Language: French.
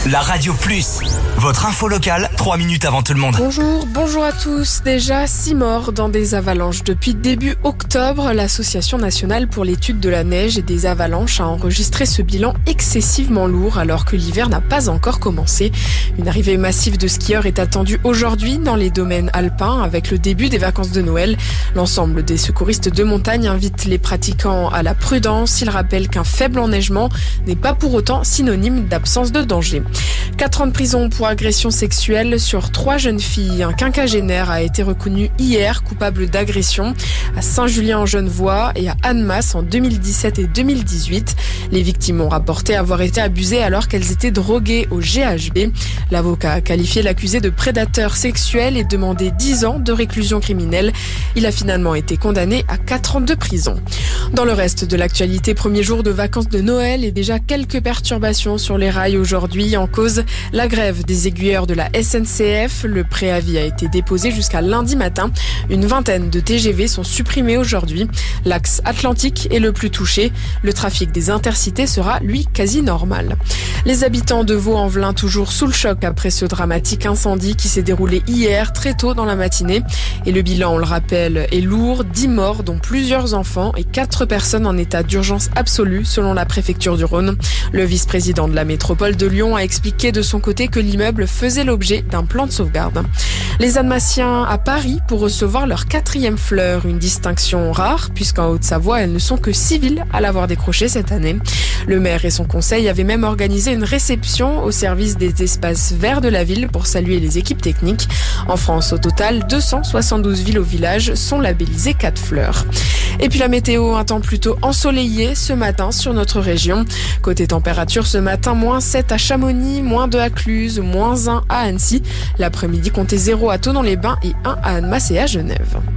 La Radio Plus, votre info locale, 3 minutes avant tout le monde. Bonjour à tous. Déjà 6 morts dans des avalanches. Depuis début octobre, l'Association nationale pour l'étude de la neige et des avalanches a enregistré ce bilan excessivement lourd alors que l'hiver n'a pas encore commencé. Une arrivée massive de skieurs est attendue aujourd'hui dans les domaines alpins avec le début des vacances de Noël. L'ensemble des secouristes de montagne invitent les pratiquants à la prudence. Ils rappellent qu'un faible enneigement n'est pas pour autant synonyme d'absence de danger. 4 ans de prison pour agression sexuelle sur 3 jeunes filles. Un quinquagénaire a été reconnu hier coupable d'agression à Saint-Julien-en-Genevois et à Annemasse en 2017 et 2018. Les victimes ont rapporté avoir été abusées alors qu'elles étaient droguées au GHB. L'avocat a qualifié l'accusé de prédateur sexuel et demandé 10 ans de réclusion criminelle. Il a finalement été condamné à 4 ans de prison. Dans le reste de l'actualité, premier jour de vacances de Noël et déjà quelques perturbations sur les rails aujourd'hui. En cause, la grève des aiguilleurs de la SNCF. Le préavis a été déposé jusqu'à lundi matin. Une vingtaine de TGV sont supprimés aujourd'hui. L'axe atlantique est le plus touché. Le trafic des intercités sera, lui, quasi normal. Les habitants de Vaux-en-Velin toujours sous le choc après ce dramatique incendie qui s'est déroulé hier très tôt dans la matinée. Et le bilan, on le rappelle, est lourd. 10 morts, dont plusieurs enfants et 4 personnes en état d'urgence absolue selon la préfecture du Rhône. Le vice-président de la métropole de Lyon a expliqué de son côté que l'immeuble faisait l'objet d'un plan de sauvegarde. Les Annemassiens à Paris pour recevoir leur 4e fleur, une distinction rare puisqu'en Haute-Savoie, elles ne sont que 6 villes à l'avoir décrochée cette année. Le maire et son conseil avaient même organisé une réception au service des espaces verts de la ville pour saluer les équipes techniques. En France, au total, 272 villes au village sont labellisées 4 fleurs. Et puis la météo, un temps plutôt ensoleillé ce matin sur notre région. Côté température, ce matin, -7 à Chamonix, -2 à Cluse, -1 à Annecy. L'après-midi, comptez 0 à Thonon-les-Bains et 1 à Annemasse et à Genève.